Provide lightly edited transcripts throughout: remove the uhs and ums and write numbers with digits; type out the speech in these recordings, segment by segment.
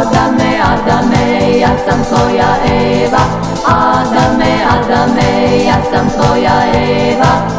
Adame, Adame, ja sam tvoja Eva. Adame, Adame, ja sam tvoja Eva.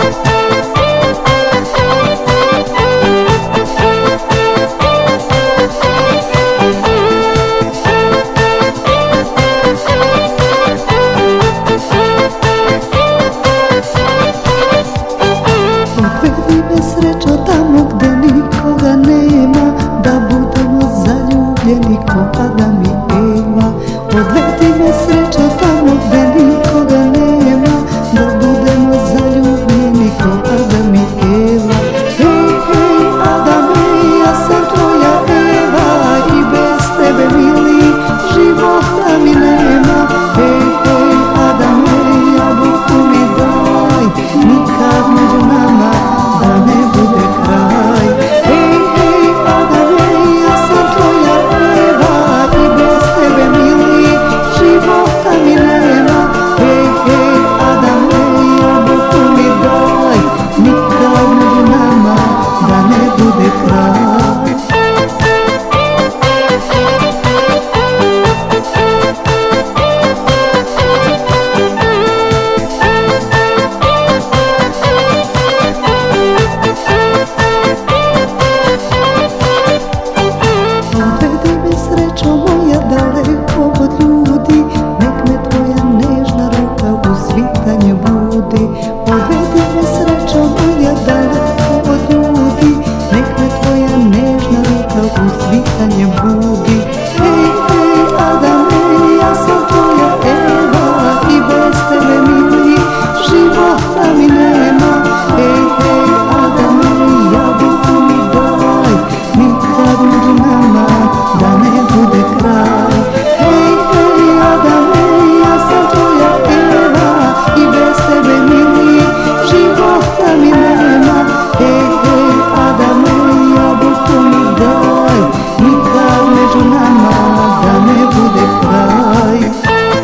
Odvedi me srećo tamo gde nikoga nema, da budemo zaljubljeni ko Adam i Eva. Odvedi me srećo tamo gde nikoga nema, da budemo zaljubljeni ko Adam i Eva. Hej, hej, Adame, ja sam tvoja Eva i bez tebe, mili, života mi nema. Hej, hej, Adame, jabuku mi daj, nikad među nama da ne bude kraj. Hej, hej, Adame, ja sam tvoja Eva i bez tebe, mili, života mi nema. Hej, hej, Adame, jabuku mi daj, nikad među nama da ne bude kraj. Odvedi me srećo moja daleko od ljudi, nek me tvoja nežna ruka u svitanje budi. Odvedi me srećo moja daleko od ljudi, nek me tvoja nežna ruka u svitanje budi. Hej, hej, Adame, ja sam tvoja Eva i bez tebe, mili, života mi nema. Hej, hej, Adame, jabuku mi daj, nikad među nama da ne bude kraj. Hej, hej, Adame, ja sam tvoja Eva i bez tebe, mili, života mi nema. Hej, hej, Adame, jabuku mi daj, nikad među nama da ne bude kraj.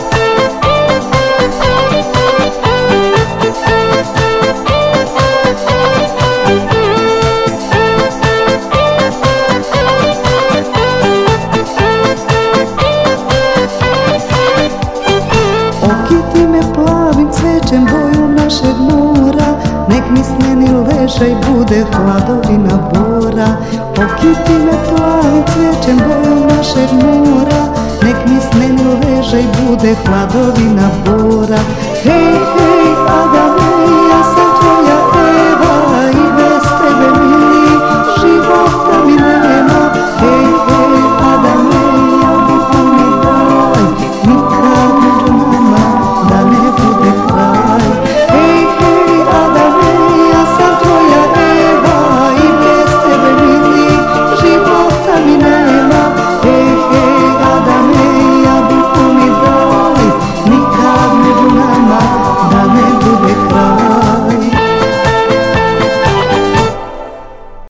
Okiti me plavim cvećem boju našeg mora, nek mi sneni ležaj bude hladovina bora. Okiti me plavim cvećem boju našeg mora, nek mi sneni ležaj bude hladovina bora. Hej, hej,